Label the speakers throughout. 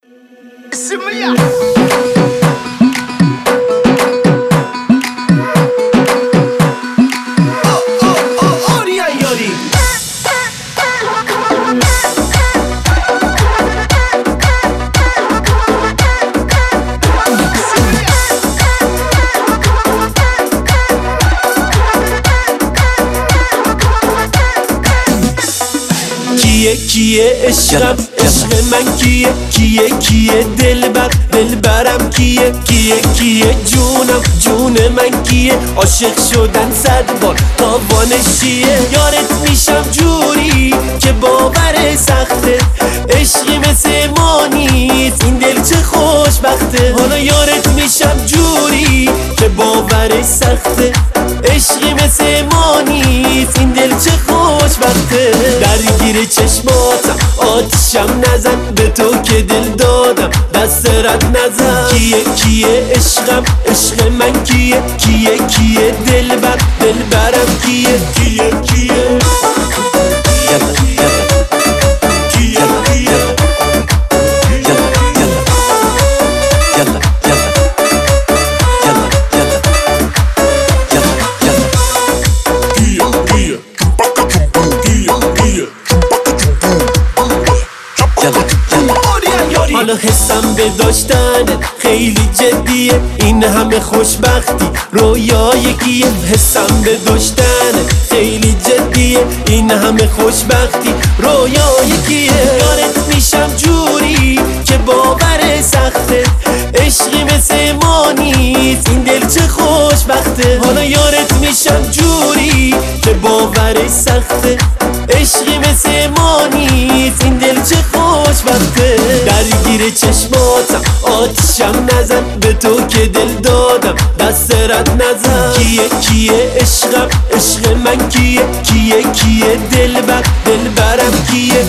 Speaker 1: کیه عشقم عشق من کیه دلبرم کیه جون من کیه عاشق شدن 100 بار تاوانش چیه یارت میشم جوری که باور سخته عشقی مثل ما نیست این دل چه خوشبخته حالا یارت میشم جوری که باور سخته عشقی مثل ما نیست این دل چه خوشبخته درگیر چشماتم آتیشم نزن به تو که دل دادم دست رد نزن کیه عشقم عشق من کیه دلبرم کیه حالا حسم به داشتنت خیلی جدیه این همه خوشبختی رویای کیه حسم به داشتنت خیلی جدیه این همه خوشبختی رویای کیه یارت میشم جوری که باور سخته عشقی مثل ما نیست این دل چه خوشبخته حالا یارت میشم جوری که باور سخته عشقی مثل ما نیست این دل چه خوشبخته درگیر چشماتم آتیشم نزن به تو که دل دادم دست رد نزن کیه عشقم عشق من کیه دلبرم کیه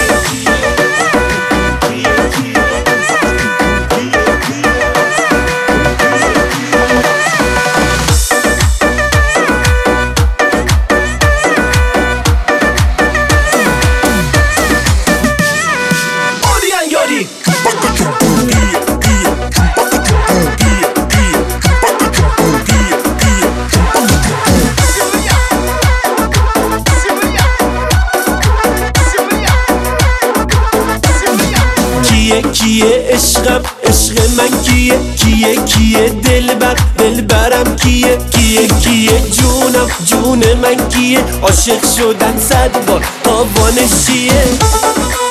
Speaker 1: کیه عشقم عشق من کیه دلبرم کیه جون من کیه عاشق شدن 100 بار تاوانش چیه